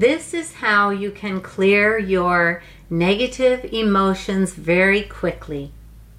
This is how you can clear your negative emotions very quickly.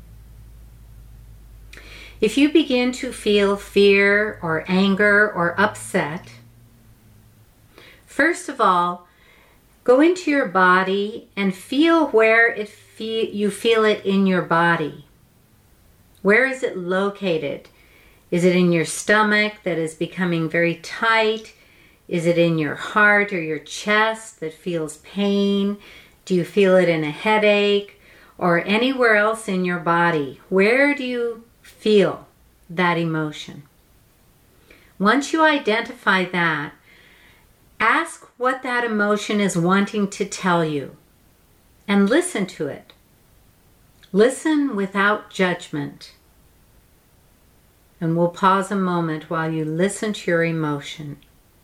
If you begin to feel fear or anger or upset, first of all, go into your body and feel where you feel it in your body. Where is it located? Is it in your stomach that is becoming very tight? Is it in your heart or your chest that feels pain? Do you feel it in a headache or anywhere else in your body? Where do you feel that emotion? Once you identify that, ask what that emotion is wanting to tell you and listen to it. Listen without judgment. And we'll pause a moment while you listen to your emotion.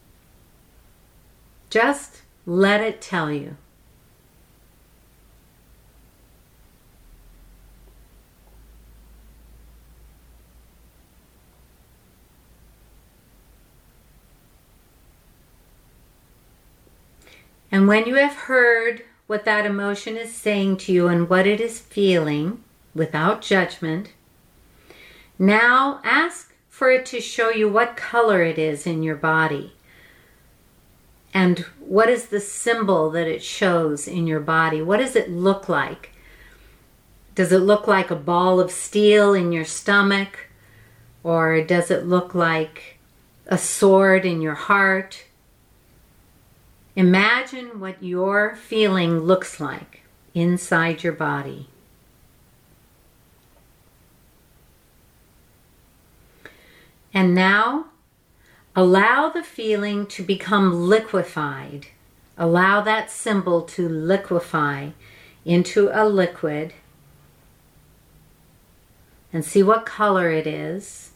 Just let it tell you. And when you have heard what that emotion is saying to you and what it is feeling, without judgment, now ask for it to show you what color it is in your body. And what is the symbol that it shows in your body? What does it look like? Does it look like a ball of steel in your stomach? Or does it look like a sword in your heart? Imagine what your feeling looks like inside your body. And now, allow the feeling to become liquefied. Allow that symbol to liquefy into a liquid. And see what color it is.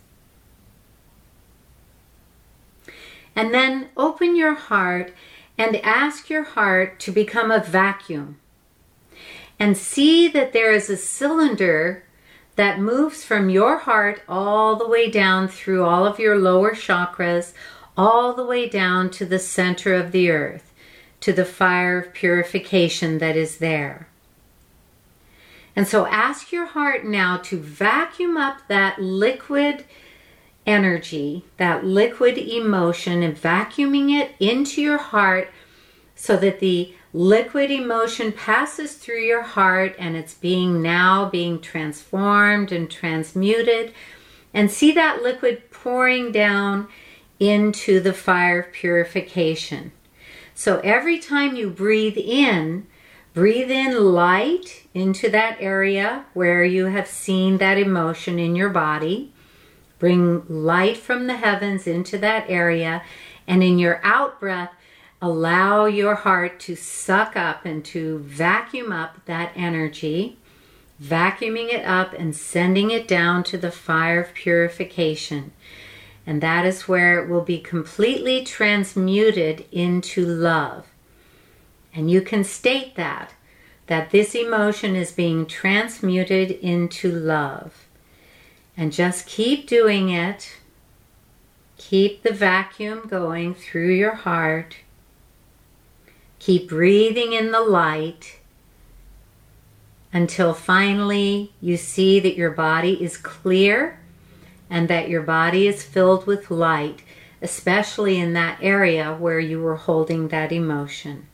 And then open your heart and ask your heart to become a vacuum. And see that there is a cylinder that moves from your heart all the way down through all of your lower chakras, all the way down to the center of the earth, to the fire of purification that is there. And so ask your heart now to vacuum up that liquid energy, that liquid emotion, and vacuuming it into your heart so that the liquid emotion passes through your heart and it's now being transformed and transmuted. And see that liquid pouring down into the fire of purification. So every time you breathe in light into that area where you have seen that emotion in your body. Bring light from the heavens into that area, and in your out breath, allow your heart to suck up and to vacuum up that energy, vacuuming it up and sending it down to the fire of purification. And that is where it will be completely transmuted into love. And you can state that this emotion is being transmuted into love. And just keep doing it. Keep the vacuum going through your heart. Keep breathing in the light until finally you see that your body is clear and that your body is filled with light, especially in that area where you were holding that emotion.